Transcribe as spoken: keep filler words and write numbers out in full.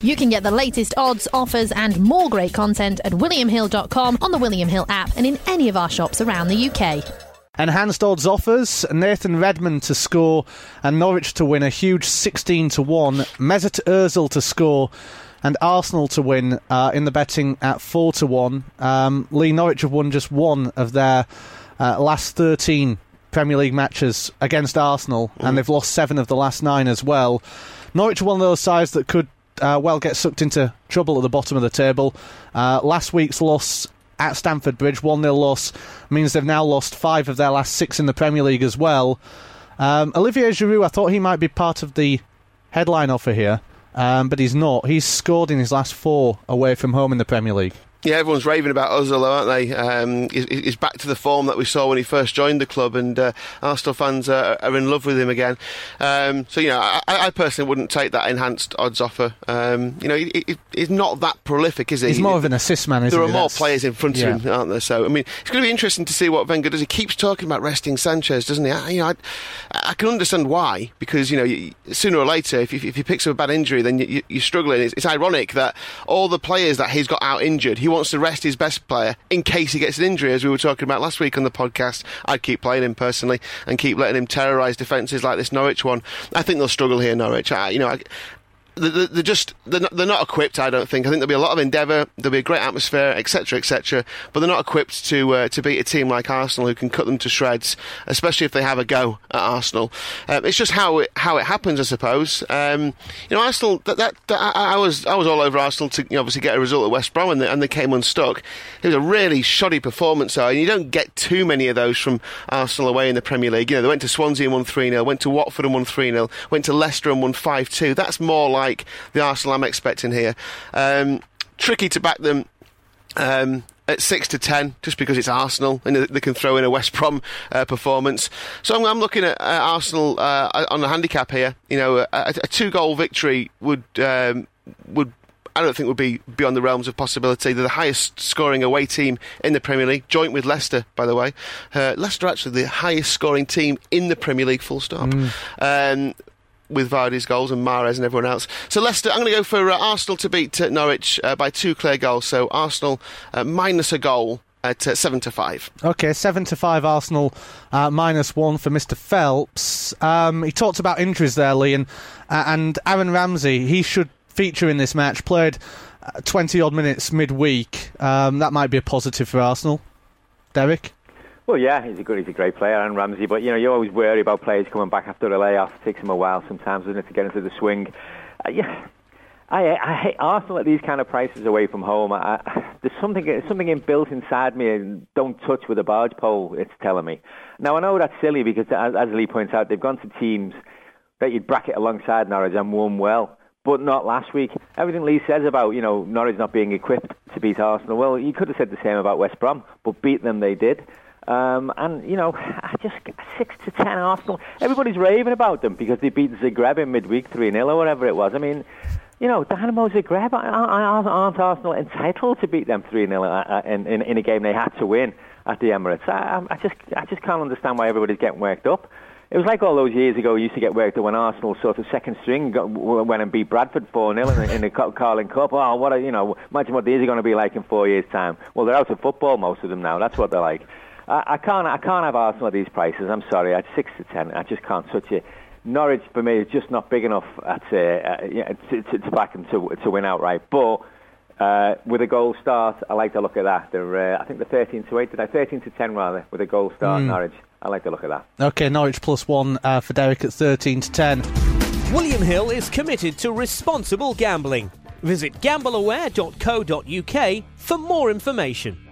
You can get the latest odds, offers and more great content at william hill dot com, on the William Hill app and in any of our shops around the U K. Enhanced odds offers: Nathan Redmond to score and Norwich to win a huge sixteen to one. Mesut Ozil to score and Arsenal to win uh, in the betting at four to one. Um, Lee, Norwich have won just one of their uh, last thirteen Premier League matches against Arsenal, mm. and they've lost seven of the last nine as well. Norwich are one of those sides that could Uh, well, get sucked into trouble at the bottom of the table. Uh, last week's loss at Stamford Bridge, one nil loss, means they've now lost five of their last six in the Premier League as well. Um, Olivier Giroud, I thought he might be part of the headline offer here, um, but he's not. He's scored in his last four away from home in the Premier League. Yeah, everyone's raving about Ozil, though, aren't they? Um, he's, he's back to the form that we saw when he first joined the club, and uh, Arsenal fans are, are in love with him again. Um, so, you know, I, I personally wouldn't take that enhanced odds offer. Um, you know, he, he, he's not that prolific, is he? He's more of an assist man, isn't he? he? There are more That's, players in front yeah. of him, aren't there? So, I mean, it's going to be interesting to see what Wenger does. He keeps talking about resting Sanchez, doesn't he? I, you know, I, I can understand why, because, you know, you, sooner or later, if, if he picks up a bad injury, then you, you, you're struggling. It's, it's ironic that all the players that he's got out injured, he wants to rest his best player in case he gets an injury, as we were talking about last week on the podcast. I'd keep playing him personally and keep letting him terrorise defences like this Norwich one. I think they'll struggle here, Norwich. I, you know, I, they're just they're not, they're not equipped. I don't think. I think there'll be a lot of endeavour. There'll be a great atmosphere, et cetera, et cetera. But they're not equipped to uh, to beat a team like Arsenal, who can cut them to shreds, especially if they have a go at Arsenal. Um, it's just how it how it happens, I suppose. Um, you know, Arsenal. That, that, that I, I was I was all over Arsenal to, you know, obviously get a result at West Brom, and they, and they came unstuck. It was a really shoddy performance, though, and you don't get too many of those from Arsenal away in the Premier League. You know, they went to Swansea and won three nil, went to Watford and won three nil, went to Leicester and won five two. That's more like the Arsenal I'm expecting here. Um, tricky to back them um, at six to ten, just because it's Arsenal and they can throw in a West Brom uh, performance. So I'm, I'm looking at uh, Arsenal uh, on the handicap here. You know, a, a two-goal victory would um, would. I don't think would be beyond the realms of possibility. They're the highest scoring away team in the Premier League, joint with Leicester, by the way. Uh, Leicester are actually the highest scoring team in the Premier League, full stop. Mm. Um, with Vardy's goals and Mahrez and everyone else. So Leicester, I'm going to go for uh, Arsenal to beat uh, Norwich uh, by two clear goals. So Arsenal uh, minus a goal at uh, seven to five. Okay, seven to five Arsenal, uh, minus one for Mister Phelps. Um, he talked about injuries there, Lee, and, uh, and Aaron Ramsey, he should feature in this match, played uh, twenty odd minutes midweek. Um, that might be a positive for Arsenal. Derek? Well, yeah, he's a good, he's a great player, Aaron Ramsey. But you know, you always worry about players coming back after a layoff. It takes them a while sometimes, doesn't it, to get into the swing. Uh, yeah, I, I hate Arsenal at these kind of prices away from home. I, I, there's something, there's something inbuilt inside me. And don't touch with a barge pole. It's telling me. Now I know that's silly because, as, as Lee points out, they've gone to teams that you'd bracket alongside Norwich and won well. But not last week. Everything Lee says about, you know, Norwich not being equipped to beat Arsenal, well, you could have said the same about West Brom, but beat them they did. Um, and, you know, just six to ten Arsenal. Everybody's raving about them because they beat Zagreb in midweek three nil or whatever it was. I mean, you know, Dynamo Zagreb, aren't Arsenal entitled to beat them three nil in, in, in a game they had to win at the Emirates? I, I just I just can't understand why everybody's getting worked up. It was like all those years ago we used to get worked up when Arsenal sort of second string got, went and beat Bradford four nil in the, in the Carling Cup. Oh, what a, you know, imagine what these are going to be like in four years' time. Well, they're out of football, most of them now. That's what they're like. I, I can't I can't have Arsenal at these prices. I'm sorry. At six to ten, I just can't touch it. Norwich, for me, is just not big enough at, uh, uh, yeah, to, to, to back them to, to win outright. But uh, with a goal start, I like the look of that. They're, uh, I think they're thirteen to eight today, thirteen to ten rather, with a goal start, mm. Norwich. I like the look of that. OK, Norwich plus one uh, for Derek at thirteen to ten. William Hill is committed to responsible gambling. Visit gamble aware dot co dot uk for more information.